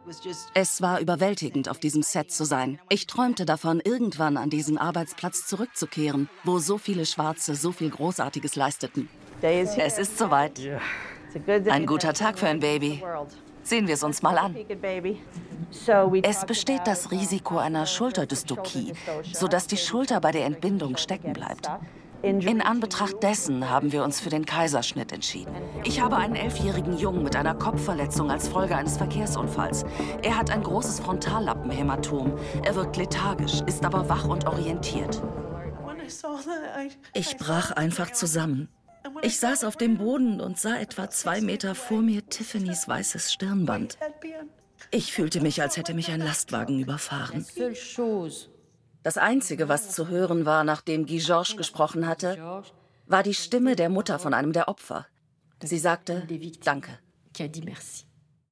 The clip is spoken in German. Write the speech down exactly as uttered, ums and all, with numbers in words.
Es war überwältigend, auf diesem Set zu sein. Ich träumte davon, irgendwann an diesen Arbeitsplatz zurückzukehren, wo so viele Schwarze so viel Großartiges leisteten. Es ist soweit. Ein guter Tag für ein Baby. Sehen wir es uns mal an. Es besteht das Risiko einer Schulterdystokie, sodass die Schulter bei der Entbindung stecken bleibt. In Anbetracht dessen haben wir uns für den Kaiserschnitt entschieden. Ich habe einen elfjährigen Jungen mit einer Kopfverletzung als Folge eines Verkehrsunfalls. Er hat ein großes Frontallappenhämatom. Er wirkt lethargisch, ist aber wach und orientiert. Ich brach einfach zusammen. Ich saß auf dem Boden und sah etwa zwei Meter vor mir Tiffany's weißes Stirnband. Ich fühlte mich, als hätte mich ein Lastwagen überfahren. Das Einzige, was zu hören war, nachdem Guy Georges gesprochen hatte, war die Stimme der Mutter von einem der Opfer. Sie sagte, danke.